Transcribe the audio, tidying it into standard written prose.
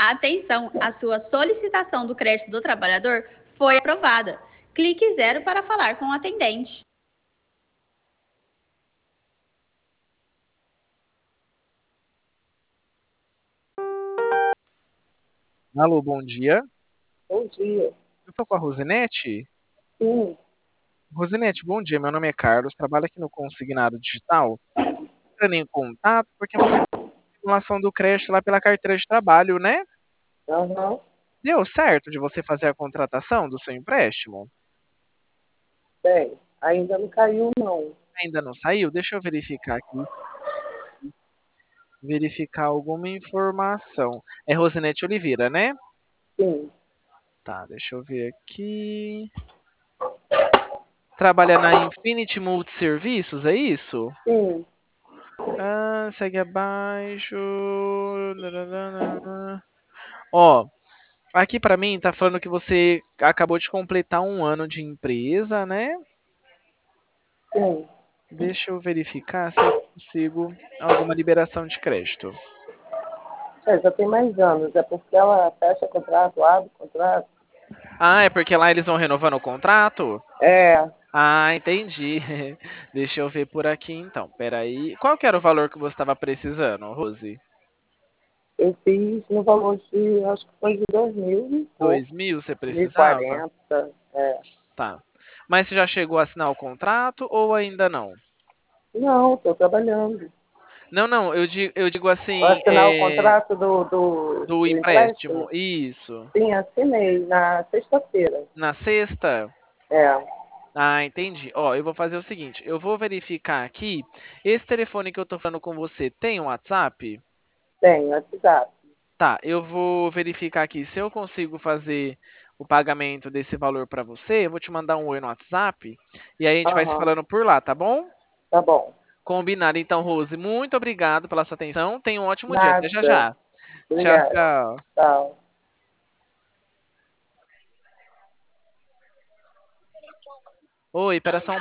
Atenção, a sua solicitação do crédito do trabalhador foi aprovada. Clique 0 para falar com o atendente. Alô, bom dia. Bom dia. Eu tô com a Rosinete. Sim, Rosinete, bom dia. Meu nome é Carlos, trabalho aqui no Consignado Digital. Entrando em contato porque você fez a simulação do crédito lá pela carteira de trabalho, né? aham, Deu certo de você fazer a contratação do seu empréstimo? bem, ainda não caiu não. Ainda não saiu? Deixa eu verificar aqui. Verificar alguma informação. É Rosinete Oliveira, né? Sim, Tá, deixa eu ver aqui. Trabalha na Infinity Multiserviços, é isso? sim, Ah, segue abaixo. Ó, aqui pra mim tá falando que você acabou de completar um ano de empresa, né? sim. Deixa eu verificar se eu consigo alguma liberação de crédito. É, já tem mais anos, é porque ela fecha contrato, abre contrato. Ah, é porque lá eles vão renovando o contrato? É, Ah, entendi. Deixa eu ver por aqui então. Peraí. Qual que era o valor que você estava precisando, Rose? eu fiz no valor de, acho que foi de 2.000 e pouco, 2.000 você precisava? 1.040, é. Tá. Mas você já chegou a assinar o contrato ou ainda não? Não, estou trabalhando. Não, não, eu digo Vou assim, assinar o contrato do do empréstimo. empréstimo? Isso. Sim, assinei na sexta-feira. Na sexta? É, Ah, entendi. Ó, eu vou fazer o seguinte, eu vou verificar aqui. Esse telefone que eu tô falando com você tem um WhatsApp? tem, WhatsApp. Tá, eu vou verificar aqui se eu consigo fazer o pagamento desse valor para você. Eu vou te mandar um oi no WhatsApp e aí a gente vai se Aham, falando por lá, tá bom? tá bom. Combinado. Então, Rose, muito obrigado pela sua atenção. Tenha um ótimo dia. Até já Nada. já. Tchau, Obrigada. tchau. Tchau. Oi, pera só um